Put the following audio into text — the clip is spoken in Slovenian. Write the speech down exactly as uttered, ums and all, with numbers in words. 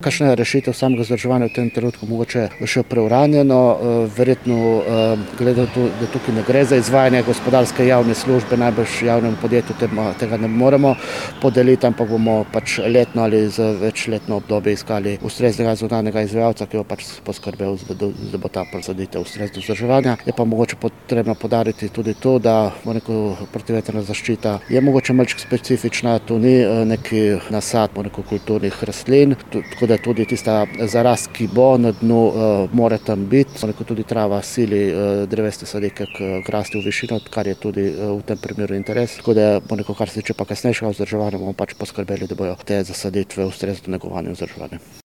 kakšna je rešitev samega vzdrževanja v tem trenutku mogoče še preuranjeno. Verjetno glede, da tukaj ne gre za izvajanje gospodarske javne službe, najbrž javnemu podjetju tega ne moremo podeliti, ampak bomo pač letno ali z večletno obdobje iskali ustreznega zunanjega izvajalca, ki bo pač poskrbel, da bo ta proizvoditev ustrezno vzdrževanja. Je pa mogoče potrebno podariti tudi to, da bo neko protivetrna zaščita je mogoče malček specifična, tu ni neki nasad bo neko kulturnih rastlin, tako da tudi tista zarast, ki bo na dnu, mora tam biti, bo neko tudi trava sili dreveste sadike k rasti v višino, kar je tudi v tem primeru interes, tako da bo neko, kar se tiče pa kasnejšega vzdrževanja, bomo pač poskrbeli, da bojo te zasaditve ustrezno negovane in vzdrževane.